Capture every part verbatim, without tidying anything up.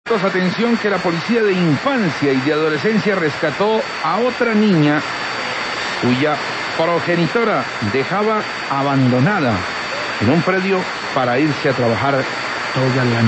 Atención que la Policía de Infancia y de Adolescencia rescató a otra niña cuya progenitora dejaba abandonada en un predio para irse a trabajar toda la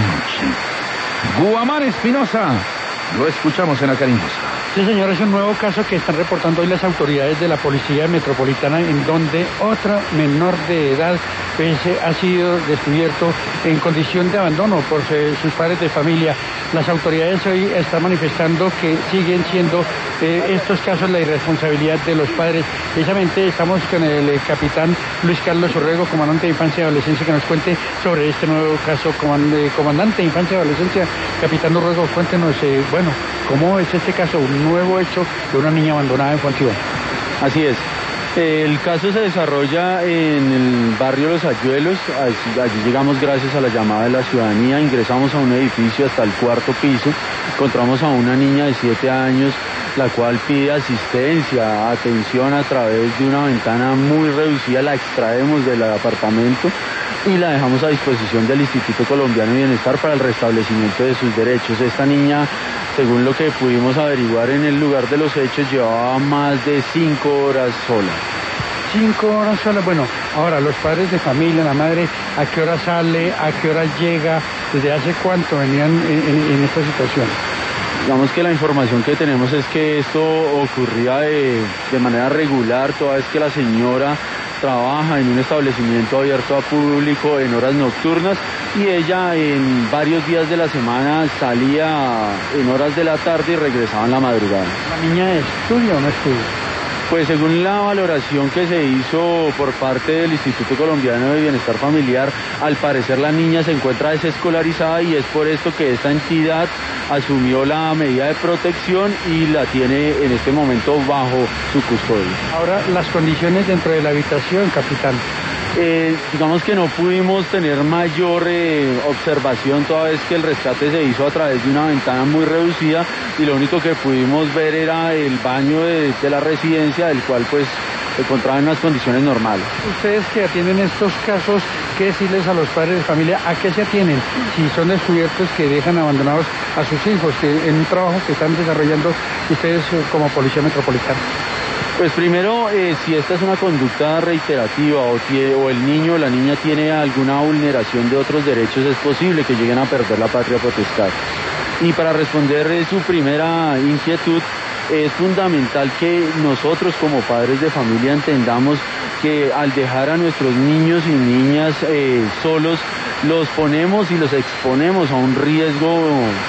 noche. Guamán Espinosa, lo escuchamos en La Cariñosa. Sí, señor, es un nuevo caso que están reportando hoy las autoridades de la Policía Metropolitana, en donde otra menor de edad pues, ha sido descubierto en condición de abandono por sus padres de familia. Las autoridades hoy están manifestando que siguen siendo eh, estos casos la irresponsabilidad de los padres. Precisamente estamos con el eh, capitán Luis Carlos Urrego, comandante de Infancia y Adolescencia, que nos cuente sobre este nuevo caso. Comand eh, comandante de Infancia y Adolescencia, capitán Urrego, cuéntenos, eh, bueno, ¿cómo es este caso? Un nuevo hecho de una niña abandonada en Fontibón. Así es. El caso se desarrolla en el barrio Los Ayuelos. Allí, allí llegamos gracias a la llamada de la ciudadanía, ingresamos a un edificio hasta el cuarto piso, encontramos a una niña de siete años, la cual pide asistencia, atención a través de una ventana muy reducida, la extraemos del apartamento y la dejamos a disposición del Instituto Colombiano de Bienestar para el restablecimiento de sus derechos. Esta niña, según lo que pudimos averiguar en el lugar de los hechos, llevaba más de cinco horas sola. Cinco horas sola. Bueno, ahora los padres de familia, la madre, ¿a qué hora sale? ¿A qué hora llega? ¿Desde hace cuánto venían en, en, en esta situación? Digamos que la información que tenemos es que esto ocurría de, de manera regular, toda vez que la señora trabaja en un establecimiento abierto a público en horas nocturnas y ella en varios días de la semana salía en horas de la tarde y regresaba en la madrugada. ¿La niña estudia o no estudia? Pues según la valoración que se hizo por parte del Instituto Colombiano de Bienestar Familiar, al parecer la niña se encuentra desescolarizada y es por esto que esta entidad asumió la medida de protección y la tiene en este momento bajo su custodia. Ahora, las condiciones dentro de la habitación, capitán. Eh, digamos que no pudimos tener mayor eh, observación toda vez que el rescate se hizo a través de una ventana muy reducida y lo único que pudimos ver era el baño de, de la residencia, del cual pues se encontraba en unas condiciones normales. Ustedes que atienden estos casos, ¿qué decirles a los padres de familia? ¿A qué se atienen? Si son descubiertos que dejan abandonados a sus hijos, que en un trabajo que están desarrollando ustedes eh, como Policía Metropolitana. Pues primero, eh, si esta es una conducta reiterativa o, tie, o el niño o la niña tiene alguna vulneración de otros derechos, es posible que lleguen a perder la patria potestad. Y para responder eh, su primera inquietud, es fundamental que nosotros como padres de familia entendamos que al dejar a nuestros niños y niñas eh, solos, los ponemos y los exponemos a un riesgo,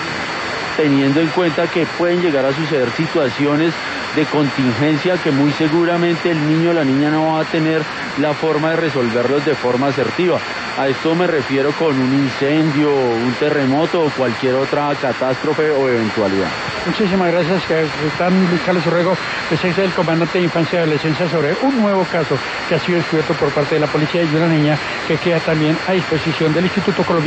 teniendo en cuenta que pueden llegar a suceder situaciones de contingencia que muy seguramente el niño o la niña no va a tener la forma de resolverlos de forma asertiva. A esto me refiero con un incendio, un terremoto o cualquier otra catástrofe o eventualidad. Muchísimas gracias, capitán Luis Carlos Urrego, es el comandante de Infancia y Adolescencia, sobre un nuevo caso que ha sido descubierto por parte de la policía y una niña que queda también a disposición del Instituto Colombiano.